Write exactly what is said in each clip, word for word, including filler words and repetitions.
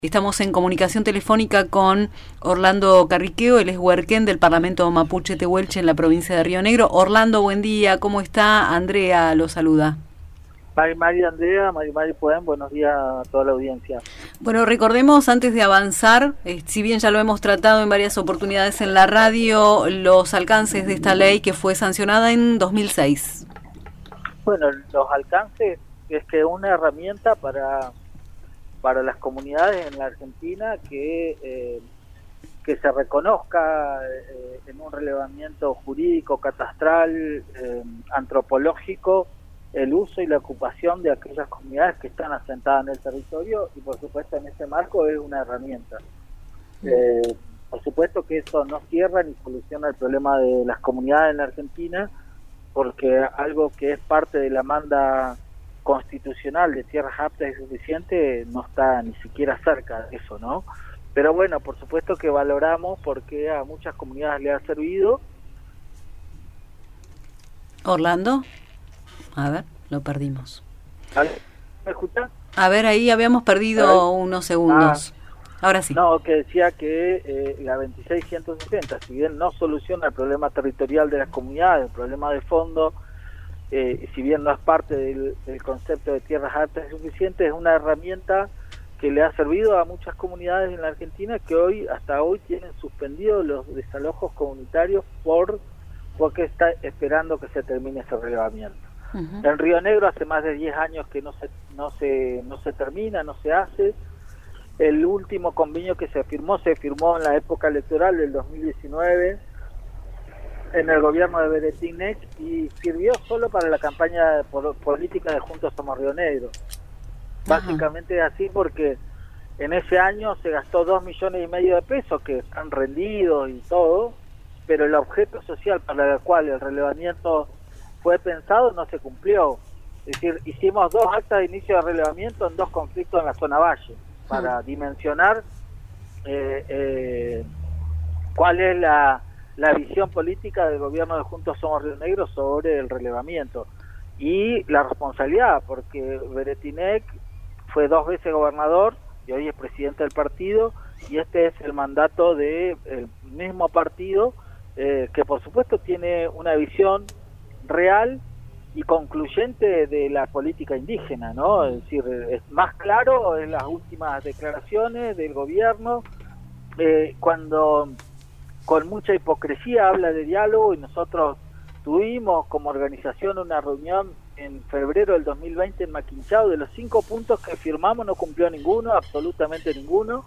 Estamos en comunicación telefónica con Orlando Carriqueo, él es huerquén del Parlamento Mapuche Tehuelche en la provincia de Río Negro. Orlando, buen día, ¿cómo está? Andrea lo saluda. Mari Mari Andrea, Mari Mari Pueden, buenos días a toda la audiencia. Bueno, recordemos antes de avanzar, eh, si bien ya lo hemos tratado en varias oportunidades en la radio, los alcances de esta ley que fue sancionada en dos mil seis. Bueno, los alcances es que una herramienta para... para las comunidades en la Argentina que eh, que se reconozca eh, en un relevamiento jurídico, catastral, eh, antropológico, el uso y la ocupación de aquellas comunidades que están asentadas en el territorio, y por supuesto en ese marco es una herramienta. Eh, por supuesto que eso no cierra ni soluciona el problema de las comunidades en la Argentina, porque algo que es parte de la manda constitucional de tierras aptas y suficientes no está ni siquiera cerca de eso, ¿no? Pero bueno, por supuesto que valoramos porque a muchas comunidades le ha servido. Orlando, a ver, lo perdimos. ¿Me escuchas? A ver, ahí habíamos perdido unos segundos. Ah, ahora sí. No, que decía que eh, la veintiséis ciento setenta, si bien no soluciona el problema territorial de las comunidades, el problema de fondo, Eh, si bien no es parte del, del concepto de tierras aptas y suficientes, es una herramienta que le ha servido a muchas comunidades en la Argentina que hoy, hasta hoy, tienen suspendidos los desalojos comunitarios por porque está esperando que se termine ese relevamiento. Uh-huh. En Río Negro hace más de diez años que no se, no se, no se termina, no se hace. El último convenio que se firmó, se firmó en la época electoral del dos mil diecinueve, en el gobierno de Beretinec, y sirvió solo para la campaña por, política de Juntos Somos Río Negro. Básicamente es así porque en ese año se gastó dos millones y medio de pesos que están rendidos y todo, pero el objeto social para el cual el relevamiento fue pensado no se cumplió. Es decir, hicimos dos actas de inicio de relevamiento en dos conflictos en la zona valle para dimensionar eh, eh, cuál es la la visión política del gobierno de Juntos Somos Río Negro sobre el relevamiento y la responsabilidad, porque Beretinec fue dos veces gobernador y hoy es presidente del partido, y este es el mandato del mismo partido, eh, que por supuesto tiene una visión real y concluyente de la política indígena, ¿no? Es decir, es más claro en las últimas declaraciones del gobierno, eh, cuando con mucha hipocresía habla de diálogo, y nosotros tuvimos como organización una reunión en febrero del dos mil veinte en Maquinchao. De los cinco puntos que firmamos no cumplió ninguno, absolutamente ninguno,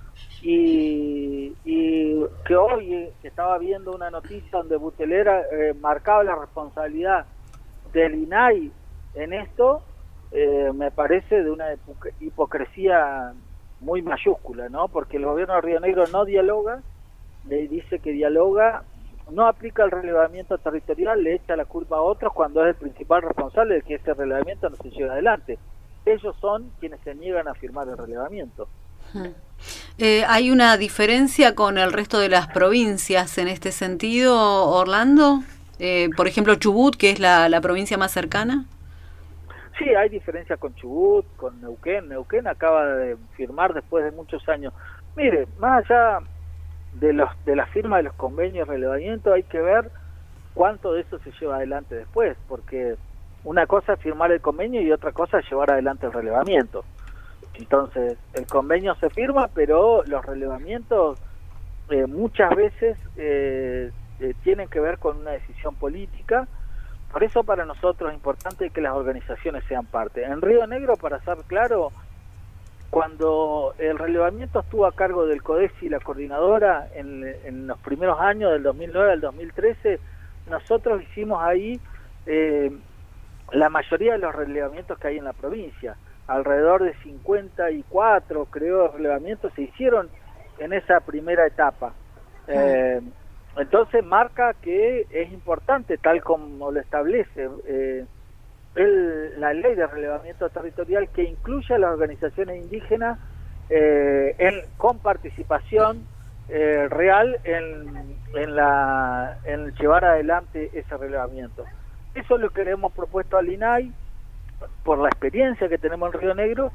y, y que hoy que estaba viendo una noticia donde Butelera eh, marcaba la responsabilidad del I N A I en esto, eh, me parece de una hipocresía muy mayúscula, ¿no? Porque el gobierno de Río Negro no dialoga, le dice que dialoga, no aplica el relevamiento territorial, le echa la culpa a otros cuando es el principal responsable de que ese relevamiento no se lleve adelante. Ellos son quienes se niegan a firmar el relevamiento. Eh, ¿Hay una diferencia con el resto de las provincias en este sentido, Orlando? Eh, por ejemplo, Chubut, que es la, la provincia más cercana. Sí, hay diferencia con Chubut, con Neuquén. Neuquén acaba de firmar después de muchos años. Mire, más allá de los de la firma de los convenios de relevamiento, hay que ver cuánto de eso se lleva adelante después, porque una cosa es firmar el convenio y otra cosa es llevar adelante el relevamiento. Entonces, el convenio se firma, pero los relevamientos eh, muchas veces eh, eh, tienen que ver con una decisión política. Por eso para nosotros es importante que las organizaciones sean parte. En Río Negro, para ser claro, cuando el relevamiento estuvo a cargo del CODESI y la coordinadora en, en los primeros años, del dos mil nueve al dos mil trece, nosotros hicimos ahí eh, la mayoría de los relevamientos que hay en la provincia. Alrededor de cincuenta y cuatro, creo, relevamientos se hicieron en esa primera etapa. Eh, entonces marca que es importante, tal como lo establece eh, El, la ley de relevamiento territorial, que incluye a las organizaciones indígenas eh, en, con participación eh, real en, en, la, en llevar adelante ese relevamiento. Eso es lo que le hemos propuesto al I N A I por la experiencia que tenemos en Río Negro,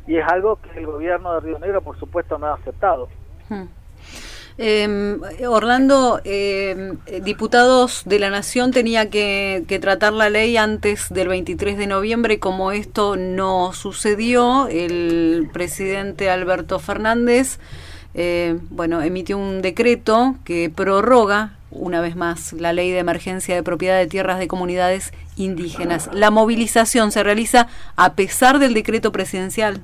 y es algo que el gobierno de Río Negro, por supuesto, no ha aceptado. Hmm. Eh, Orlando, eh, diputados de la Nación tenía que, que tratar la ley antes del veintitrés de noviembre, como esto no sucedió, el presidente Alberto Fernández, eh, bueno, emitió un decreto que prorroga una vez más la ley de emergencia de propiedad de tierras de comunidades indígenas. ¿La movilización se realiza a pesar del decreto presidencial?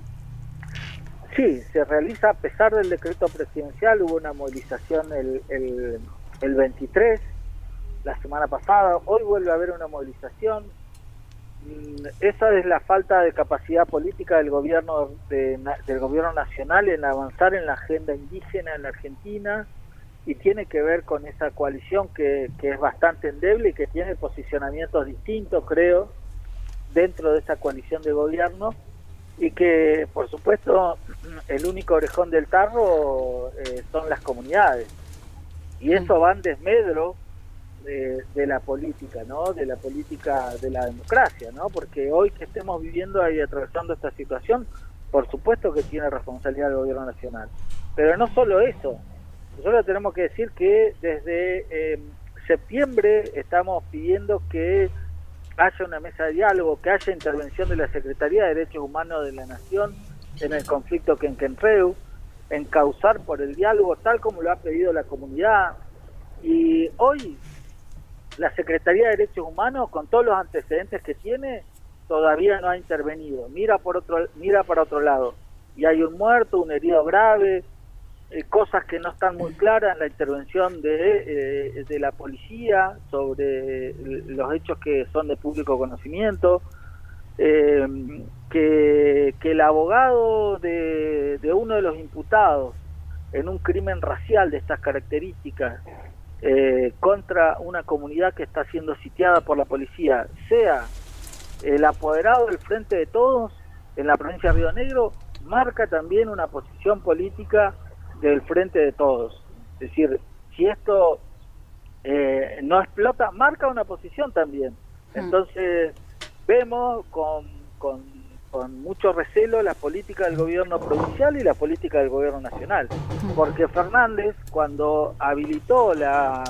Sí, se realiza a pesar del decreto presidencial. Hubo una movilización el, el, el veintitrés, la semana pasada. Hoy vuelve a haber una movilización. Esa es la falta de capacidad política del gobierno de, del gobierno nacional en avanzar en la agenda indígena en la Argentina, y tiene que ver con esa coalición que, que es bastante endeble y que tiene posicionamientos distintos, creo, dentro de esa coalición de gobierno. Y que, por supuesto, el único orejón del tarro eh, son las comunidades. Y eso va en desmedro de, de la política, ¿no? De la política de la democracia, ¿no? Porque hoy que estemos viviendo y atravesando esta situación, por supuesto que tiene responsabilidad el gobierno nacional. Pero no solo eso. Nosotros tenemos que decir que desde eh, septiembre estamos pidiendo que haya una mesa de diálogo, que haya intervención de la Secretaría de Derechos Humanos de la Nación en el conflicto Quenquentreu, encauzar por el diálogo tal como lo ha pedido la comunidad. Y hoy la Secretaría de Derechos Humanos, con todos los antecedentes que tiene, todavía no ha intervenido, mira por otro mira para otro lado, y hay un muerto, un herido grave, eh, cosas que no están muy claras en la intervención de, eh, de la policía sobre los hechos que son de público conocimiento, eh, que, que el abogado de, de uno de los imputados en un crimen racial de estas características eh, contra una comunidad que está siendo sitiada por la policía sea el apoderado del Frente de Todos en la provincia de Río Negro, marca también una posición política del Frente de Todos. Es decir, si esto eh, no explota, marca una posición también. Entonces vemos con, con, con mucho recelo la política del gobierno provincial y la política del gobierno nacional, porque Fernández, cuando habilitó la,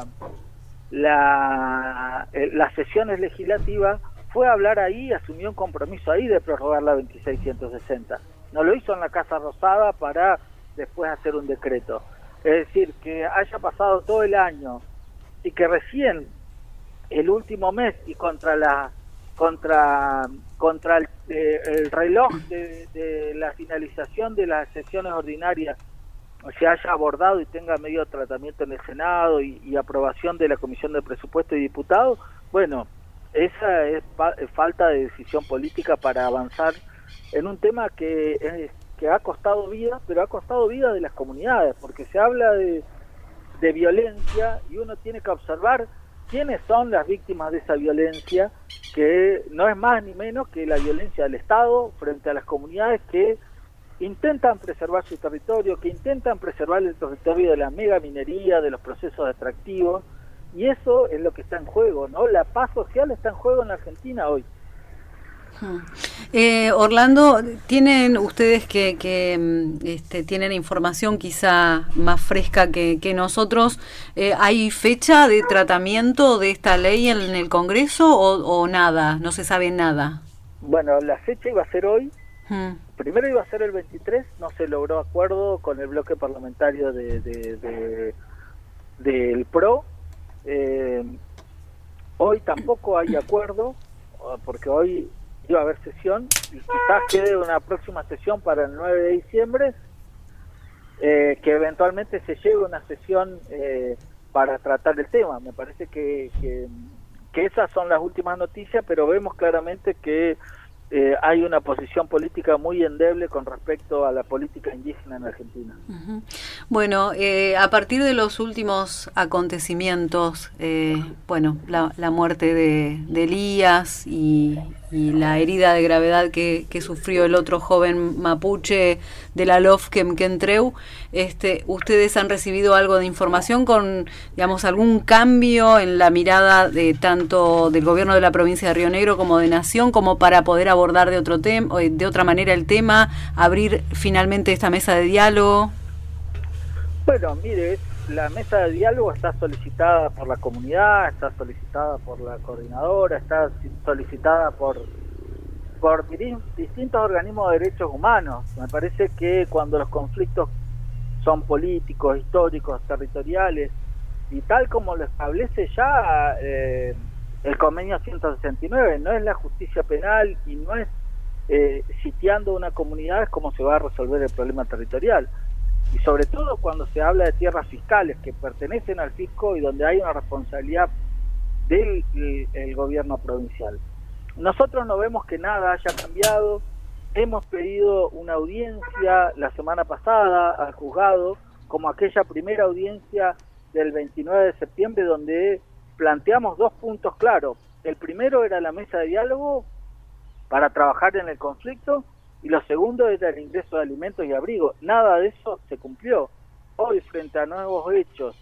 la eh, las sesiones legislativas, fue a hablar ahí, asumió un compromiso ahí de prorrogar la veintiséis ciento sesenta. No lo hizo en la Casa Rosada para después hacer un decreto. Es decir, que haya pasado todo el año y que recién el último mes y contra la contra contra el, eh, el reloj de, de la finalización de las sesiones ordinarias se haya abordado y tenga medio tratamiento en el Senado y, y aprobación de la Comisión de Presupuesto y Diputados, bueno, esa es pa- falta de decisión política para avanzar en un tema que es que ha costado vida, pero ha costado vida de las comunidades, porque se habla de, de violencia y uno tiene que observar quiénes son las víctimas de esa violencia, que no es más ni menos que la violencia del Estado frente a las comunidades que intentan preservar su territorio, que intentan preservar el territorio de la megaminería, de los procesos extractivos, y eso es lo que está en juego, ¿no? La paz social está en juego en la Argentina hoy. Eh, Orlando, ¿tienen ustedes que, que este, tienen información quizá más fresca que, que nosotros? Eh, ¿Hay fecha de tratamiento de esta ley en el Congreso o, o nada? ¿No se sabe nada? Bueno, la fecha iba a ser hoy. Hmm. Primero iba a ser el veintitrés, no se logró acuerdo con el bloque parlamentario de, de, de, del P R O. Eh, hoy tampoco hay acuerdo, porque hoy iba a haber sesión y quizás quede una próxima sesión para el nueve de diciembre, eh, que eventualmente se llegue a una sesión eh, para tratar el tema. Me parece que, que, que esas son las últimas noticias, pero vemos claramente que eh, hay una posición política muy endeble con respecto a la política indígena en Argentina. Uh-huh. Bueno, eh, a partir de los últimos acontecimientos, eh, bueno, la, la muerte de, de Elías y, y la herida de gravedad que, que sufrió el otro joven mapuche de la L O F Quenquentreu, este, ¿ustedes han recibido algo de información con, digamos, algún cambio en la mirada de tanto del gobierno de la provincia de Río Negro como de Nación, como para poder abordar abordar de otro tema, de otra manera el tema, abrir finalmente esta mesa de diálogo? Bueno, mire, la mesa de diálogo está solicitada por la comunidad, está solicitada por la coordinadora, está solicitada por por distintos organismos de derechos humanos. Me parece que cuando los conflictos son políticos, históricos, territoriales, y tal como lo establece ya eh, el convenio ciento sesenta y nueve, no es la justicia penal y no es eh, sitiando una comunidad es como se va a resolver el problema territorial. Y sobre todo cuando se habla de tierras fiscales que pertenecen al fisco y donde hay una responsabilidad del el, el gobierno provincial. Nosotros no vemos que nada haya cambiado. Hemos pedido una audiencia la semana pasada al juzgado, como aquella primera audiencia del veintinueve de septiembre, donde planteamos dos puntos claros. El primero era la mesa de diálogo para trabajar en el conflicto, y lo segundo era el ingreso de alimentos y abrigo. Nada de eso se cumplió. Hoy, frente a nuevos hechos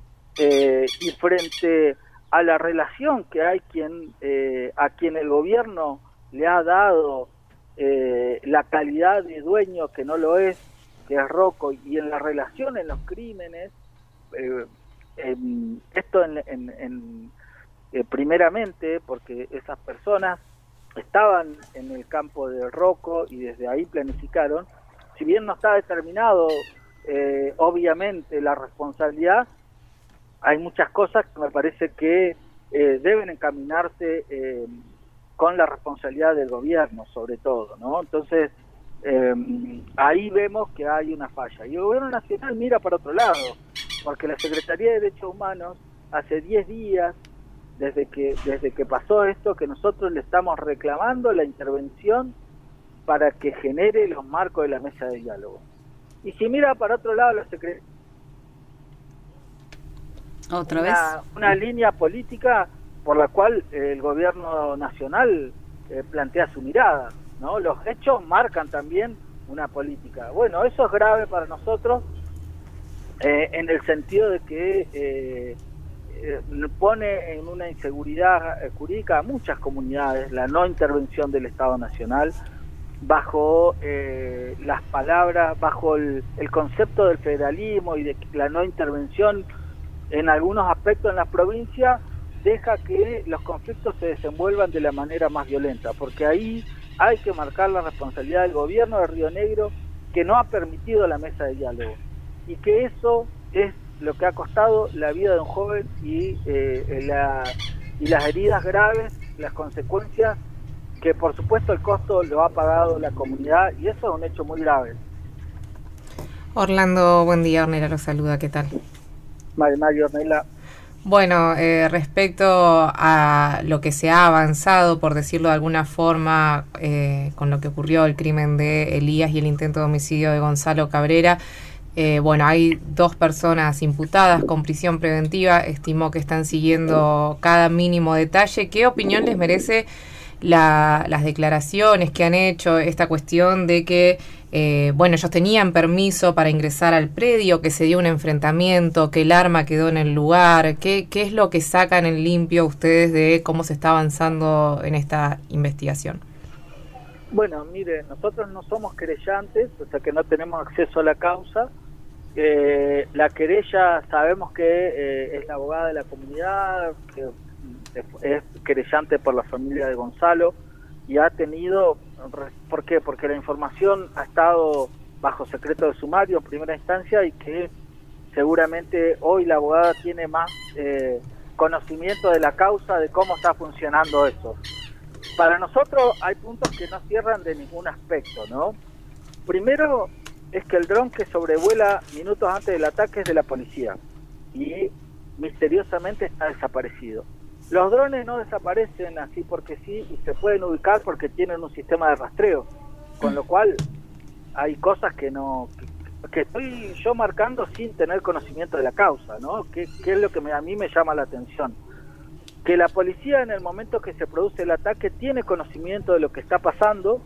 eh, y frente a la relación que hay quien eh, a quien el gobierno le ha dado eh, la calidad de dueño que no lo es, que es Rocco, y en la relación en los crímenes, eh, en, esto en, en, en eh, primeramente porque esas personas estaban en el campo de Rocco y desde ahí planificaron, si bien no está determinado eh, obviamente la responsabilidad, hay muchas cosas que me parece que eh, deben encaminarse eh, con la responsabilidad del gobierno, sobre todo, ¿no? Entonces, eh, ahí vemos que hay una falla. Y el gobierno nacional mira para otro lado, porque la Secretaría de Derechos Humanos, hace diez días, desde que, desde que pasó esto, que nosotros le estamos reclamando la intervención para que genere los marcos de la mesa de diálogo. Y si mira para otro lado, la Secretaría... ¿Otra una, vez? Una línea política por la cual eh, el gobierno nacional eh, plantea su mirada, ¿no? Los hechos marcan también una política. Bueno, eso es grave para nosotros eh, en el sentido de que eh, eh, pone en una inseguridad eh, jurídica a muchas comunidades la no intervención del Estado Nacional bajo eh, las palabras, bajo el, el concepto del federalismo y de la no intervención en algunos aspectos en la provincia, deja que los conflictos se desenvuelvan de la manera más violenta, porque ahí hay que marcar la responsabilidad del gobierno de Río Negro, que no ha permitido la mesa de diálogo, y que eso es lo que ha costado la vida de un joven y, eh, la, y las heridas graves, las consecuencias, que por supuesto el costo lo ha pagado la comunidad, y eso es un hecho muy grave. Orlando, buen día. Ornella lo saluda, ¿qué tal? Mario, Ornella. Bueno, eh, respecto a lo que se ha avanzado, por decirlo de alguna forma, eh, con lo que ocurrió el crimen de Elías y el intento de homicidio de Gonzalo Cabrera, eh, bueno, hay dos personas imputadas con prisión preventiva, estimó que están siguiendo cada mínimo detalle. ¿Qué opinión les merece la, las declaraciones que han hecho, esta cuestión de que Eh, bueno, ellos tenían permiso para ingresar al predio, que se dio un enfrentamiento, que el arma quedó en el lugar? ¿Qué, qué es lo que sacan en limpio ustedes de cómo se está avanzando en esta investigación? Bueno, mire, nosotros no somos querellantes, o sea que no tenemos acceso a la causa. Eh, la querella sabemos que eh, es la abogada de la comunidad, que es querellante por la familia de Gonzalo, y ha tenido, ¿por qué? Porque la información ha estado bajo secreto de sumario en primera instancia, y que seguramente hoy la abogada tiene más eh, conocimiento de la causa, de cómo está funcionando eso. Para nosotros hay puntos que no cierran de ningún aspecto, ¿no? Primero es que el dron que sobrevuela minutos antes del ataque es de la policía y misteriosamente está desaparecido. Los drones no desaparecen así porque sí, y se pueden ubicar porque tienen un sistema de rastreo, con lo cual hay cosas que no que, que estoy yo marcando sin tener conocimiento de la causa, ¿no? Que, que es lo que me, a mí me llama la atención. Que la policía en el momento que se produce el ataque tiene conocimiento de lo que está pasando,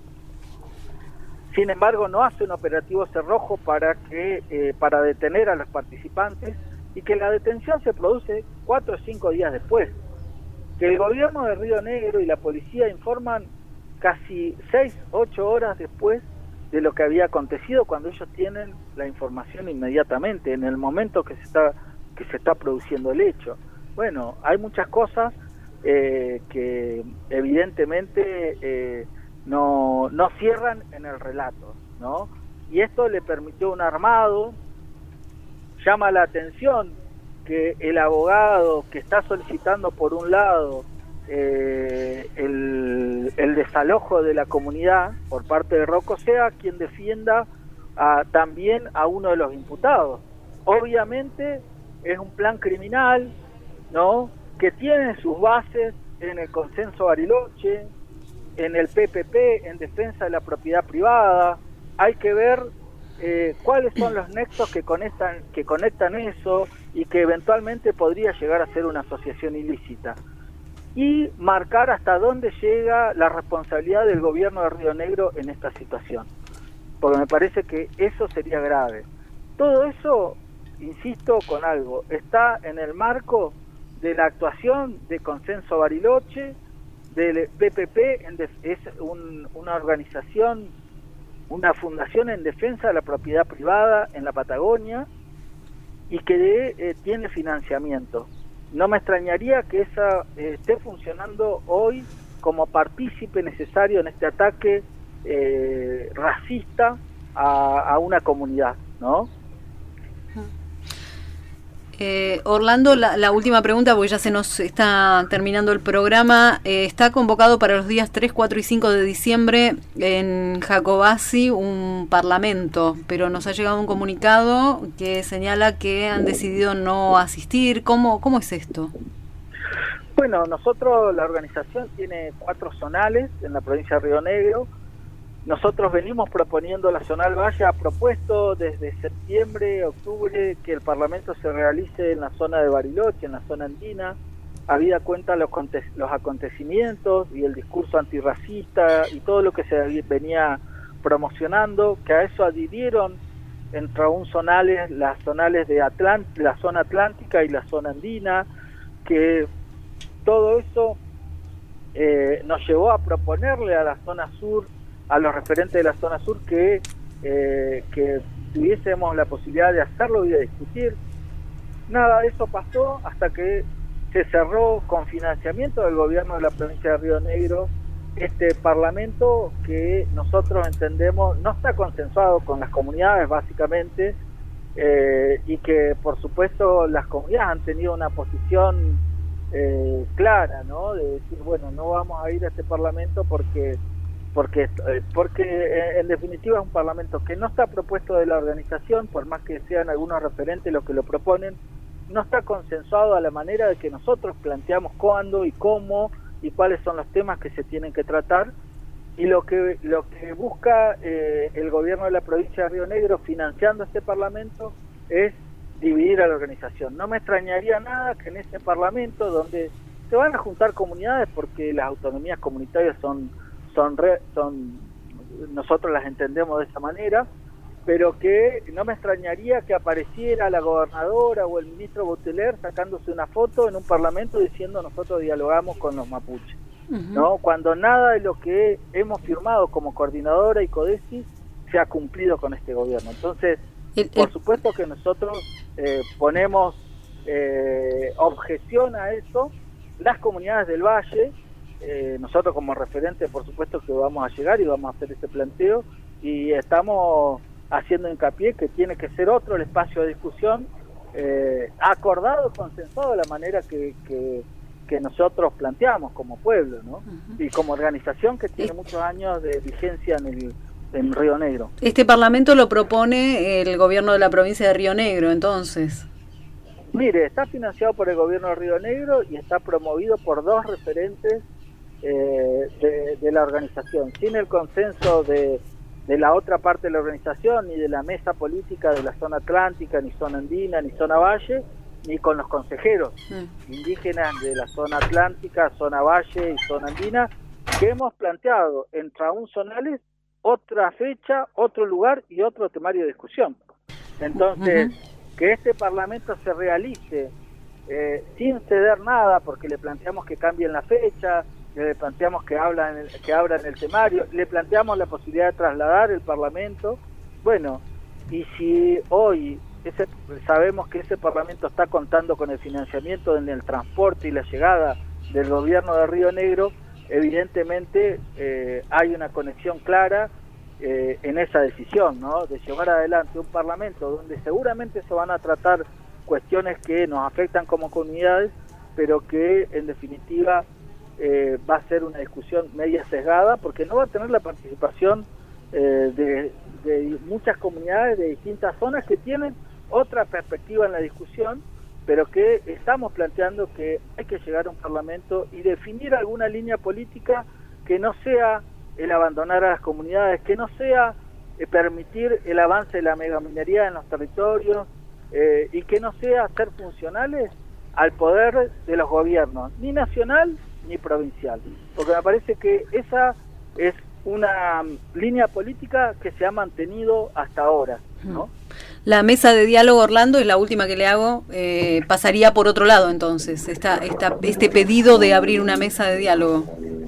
sin embargo no hace un operativo cerrojo para, que, eh, para detener a los participantes, y que la detención se produce cuatro o cinco días después. Que el gobierno de Río Negro y la policía informan casi seis, ocho horas después de lo que había acontecido, cuando ellos tienen la información inmediatamente, en el momento que se está, que se está produciendo el hecho. Bueno, hay muchas cosas eh, que evidentemente eh, no, no cierran en el relato, ¿no? Y esto le permitió un armado. Llama la atención que el abogado que está solicitando por un lado eh, el, el desalojo de la comunidad por parte de Rocco sea quien defienda a, también a uno de los imputados. Obviamente es un plan criminal, ¿no?, que tiene sus bases en el consenso Bariloche, en el P P P, en defensa de la propiedad privada. Hay que ver eh, cuáles son los nexos que conectan, que conectan eso y que eventualmente podría llegar a ser una asociación ilícita. Y marcar hasta dónde llega la responsabilidad del gobierno de Río Negro en esta situación. Porque me parece que eso sería grave. Todo eso, insisto con algo, está en el marco de la actuación de Consenso Bariloche, del P P P, en es un, una organización, una fundación en defensa de la propiedad privada en la Patagonia y que eh, tiene financiamiento. No me extrañaría que esa eh, esté funcionando hoy como partícipe necesario en este ataque eh, racista a, a una comunidad, ¿no? Eh, Orlando, la, la última pregunta, porque ya se nos está terminando el programa. Eh, está convocado para los días tres, cuatro y cinco de diciembre en Jacobasi un parlamento, pero nos ha llegado un comunicado que señala que han decidido no asistir. ¿Cómo, cómo es esto? Bueno, nosotros, la organización tiene cuatro zonales en la provincia de Río Negro. Nosotros venimos proponiendo, la Zonal Valle ha propuesto desde septiembre, octubre, que el Parlamento se realice en la zona de Bariloche, en la zona andina, habida cuenta los, los acontecimientos y el discurso antirracista y todo lo que se venía promocionando, que a eso adhirieron entre un zonales, las zonales de Atlant la zona atlántica y la zona andina, que todo eso eh, nos llevó a proponerle a la zona sur, a los referentes de la zona sur, que, eh, que tuviésemos la posibilidad de hacerlo y de discutir. Nada de eso pasó hasta que se cerró con financiamiento del gobierno de la provincia de Río Negro este parlamento, que nosotros entendemos no está consensuado con las comunidades básicamente, eh, y que por supuesto las comunidades han tenido una posición eh, clara, ¿no?, de decir, bueno, no vamos a ir a este parlamento porque porque porque en definitiva es un parlamento que no está propuesto de la organización, por más que sean algunos referentes los que lo proponen, no está consensuado a la manera de que nosotros planteamos cuándo y cómo y cuáles son los temas que se tienen que tratar, y lo que lo que busca eh, el gobierno de la provincia de Río Negro financiando este parlamento es dividir a la organización. No me extrañaría nada que en este parlamento, donde se van a juntar comunidades, porque las autonomías comunitarias son Son, re, son nosotros las entendemos de esa manera, pero que no me extrañaría que apareciera la gobernadora o el ministro Boteler sacándose una foto en un parlamento diciendo nosotros dialogamos con los mapuches, uh-huh. ¿no? Cuando nada de lo que hemos firmado como coordinadora y CODESI se ha cumplido con este gobierno. Entonces, el, el... por supuesto que nosotros eh, ponemos eh, objeción a eso. Las comunidades del Valle, Eh, nosotros como referente, por supuesto que vamos a llegar y vamos a hacer ese planteo, y estamos haciendo hincapié que tiene que ser otro el espacio de discusión, eh, acordado, consensuado de la manera que, que, que nosotros planteamos como pueblo, ¿no? Uh-huh. Y como organización que tiene muchos años de vigencia en el en Río Negro. Este parlamento lo propone el gobierno de la provincia de Río Negro, entonces. Mire, está financiado por el gobierno de Río Negro y está promovido por dos referentes Eh, de, de la organización, sin el consenso de, de la otra parte de la organización, ni de la mesa política de la zona atlántica, ni zona andina, ni zona valle, ni con los consejeros mm. indígenas de la zona atlántica, zona valle y zona andina, que hemos planteado en Traún Zonales otra fecha, otro lugar y otro temario de discusión. Entonces, uh-huh. que este parlamento se realice eh, sin ceder nada, porque le planteamos que cambien la fecha, le planteamos que, habla en el, que abra en el temario, le planteamos la posibilidad de trasladar el Parlamento. Bueno, y si hoy ese, sabemos que ese Parlamento está contando con el financiamiento en el transporte y la llegada del gobierno de Río Negro, evidentemente eh, hay una conexión clara eh, en esa decisión, ¿no?, de llevar adelante un Parlamento donde seguramente se van a tratar cuestiones que nos afectan como comunidades, pero que en definitiva eh, va a ser una discusión media sesgada, porque no va a tener la participación eh, de, de muchas comunidades de distintas zonas que tienen otra perspectiva en la discusión, pero que estamos planteando que hay que llegar a un Parlamento y definir alguna línea política que no sea el abandonar a las comunidades, que no sea eh, permitir el avance de la megaminería en los territorios, eh, y que no sea ser funcionales al poder de los gobiernos, ni nacional ni provincial, porque me parece que esa es una línea política que se ha mantenido hasta ahora, ¿no? La mesa de diálogo, Orlando, es la última que le hago, eh, pasaría por otro lado entonces, esta, esta, este pedido de abrir una mesa de diálogo.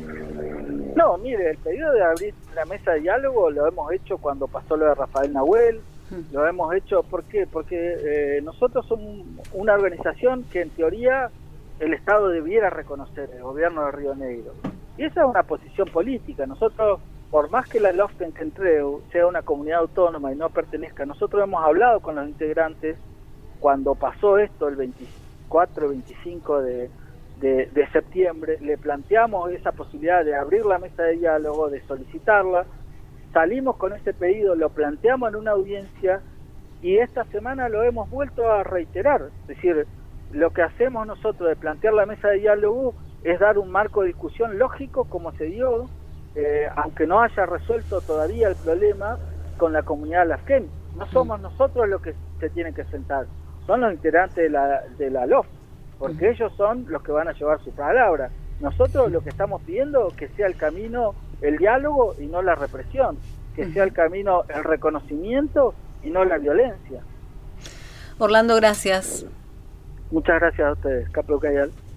No, mire, el pedido de abrir la mesa de diálogo lo hemos hecho cuando pasó lo de Rafael Nahuel, hmm. lo hemos hecho, ¿por qué? Porque eh, nosotros somos una organización que en teoría el Estado debiera reconocer, el gobierno de Río Negro. Y esa es una posición política. Nosotros, por más que la Loften que Entreu sea una comunidad autónoma y no pertenezca, nosotros hemos hablado con los integrantes cuando pasó esto el veinticuatro, veinticinco de, de, de septiembre, le planteamos esa posibilidad de abrir la mesa de diálogo, de solicitarla, salimos con ese pedido, lo planteamos en una audiencia y esta semana lo hemos vuelto a reiterar. Es decir, lo que hacemos nosotros de plantear la mesa de diálogo es dar un marco de discusión lógico como se dio, eh, aunque no haya resuelto todavía el problema con la comunidad lasquén. No somos nosotros los que se tienen que sentar, son los integrantes de la, de la L O F, porque ellos son los que van a llevar su palabra. Nosotros lo que estamos pidiendo es que sea el camino el diálogo y no la represión, que sea el camino el reconocimiento y no la violencia. Orlando, gracias. Muchas gracias a ustedes, Capo Cayal.